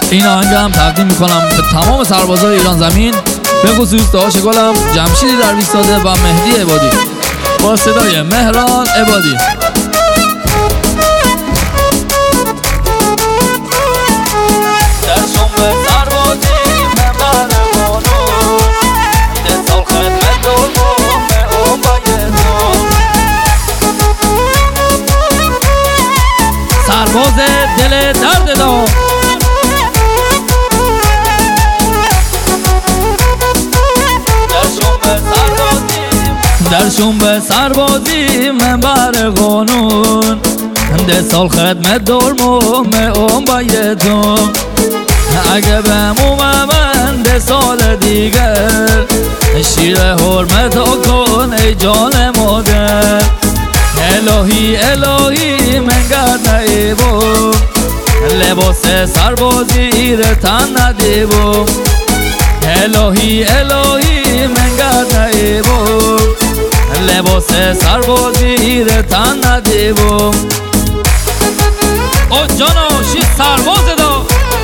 این آهنگم تقدیم میکنم به تمام سربازای ایران زمین، به خصوص داش گلم، جمشید درویش‌زاده و مهدی عبادی با صدای مهران عبادی. سرباز دل درد دار، در شنبه سربازی منبر قانون، ده سال خدمت دارم اون بایدون. اگه بمومم من ده سال دیگر، شیر حرمت کن ای جان مادر. الهی الهی من گرد نایبم، لباس سربازی رو تن ندیبم. الهی الهی من گرد نایبم، لباس سربازی رو تن ندیبم. او جانا شی سرباز دا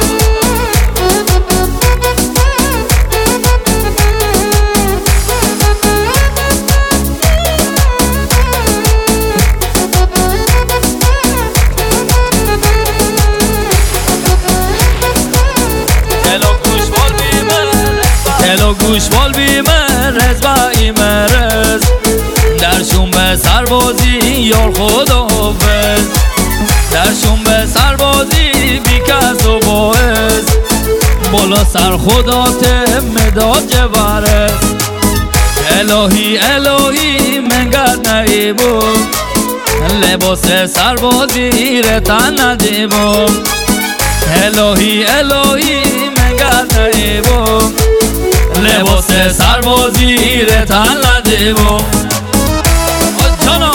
دلو گوشوال بیمرز و ایمرز، در شنبه سربازی یار خدا حافظ. در شنبه سربازی بی کس و باعث، بالا سر خدا مداد جبرس. الهی الهی من گرد نایبم، لباس سربازی رو تن ندیبم. الهی الهی من گرد نایبم، لباس سربازی رو تن ندیبم. جانا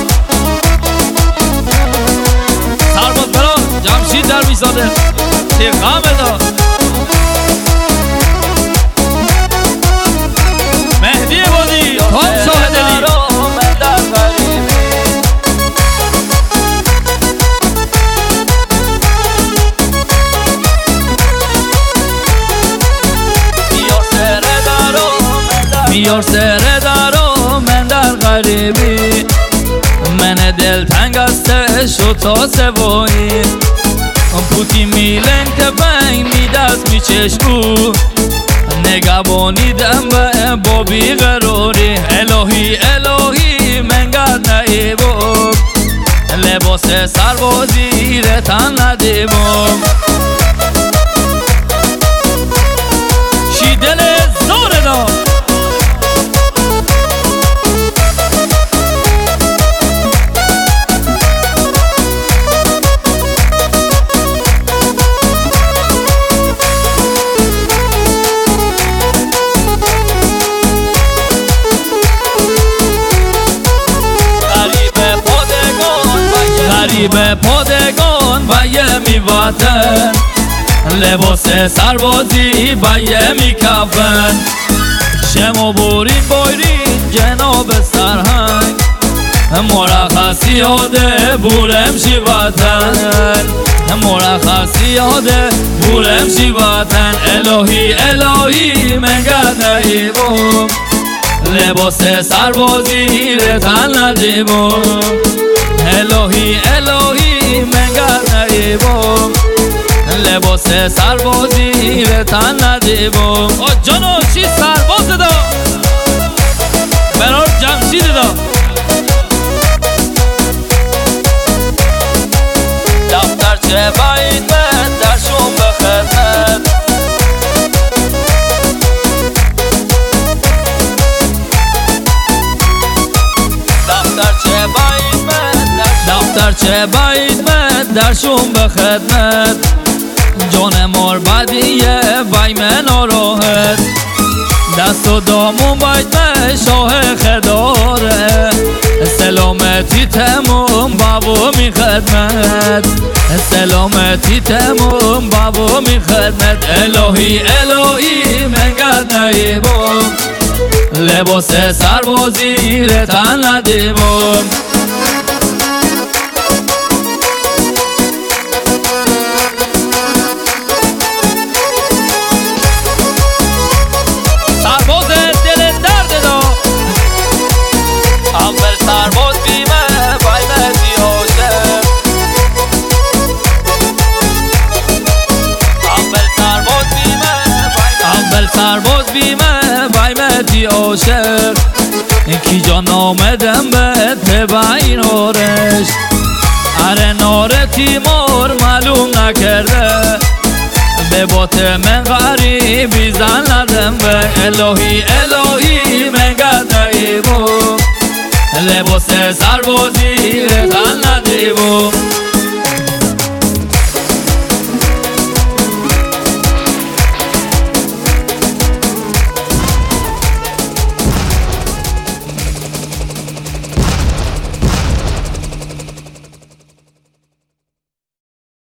سرباز برا جمشید درویش‌زاده تیغام دا مهدی عبادی تام شاهدلی. میار سر دارو من در غریبی، من دل تنگ است شد تا سوایی. پوتی میلن که بین میدست میچشمو، نگبانیدم به با بیقراری. الهی الهی من گرد نایبم، لباس سربازی رو تن ندیبم. شی دل زور دا غریب پادگان و یه میوطن، لباس سربازی و یه میکفن. شما بورین بایرین جناب سرهنگ، مرخصی یاده بورم شی وطن. مرخصی یاده بورم شی وطن. الهی الهی من گرد نایبم، لباس سربازی رو تن ندیبم. الهی الهی من گرد نایبم، لباس سربازی رو تن ندیبم. جانا چی سرباز دا برار جمشید دا دفترچه باید من در شنبه خدمت. دفترچه باید من در شنبه خدمت، جان مار بدیه وای من ناراحت. دست و دامون باید من شاه خداره، سلامتی تموم بابا می خدمت. سلامتی تموم بابا می خدمت. الهی الهی من گرد نایبم، لباس سربازی رو تن ندیبم. کی جان آمدم به تبعی نورش اره نور تیمور معلوم نکرده به بات من غریبی زن ندم به الهی الهی من گدهی بو لباس سربازی تن ندی بو